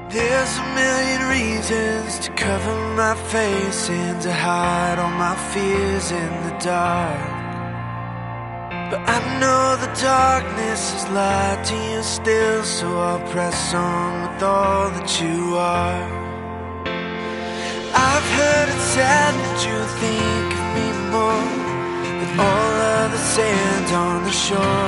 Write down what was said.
There's a million reasons to cover my face and to hide all my fears in the dark. But I know the darkness has lied to you still, so I'll press on with all that you are. I've heard it said that you think of me more than all of the sand on the shore.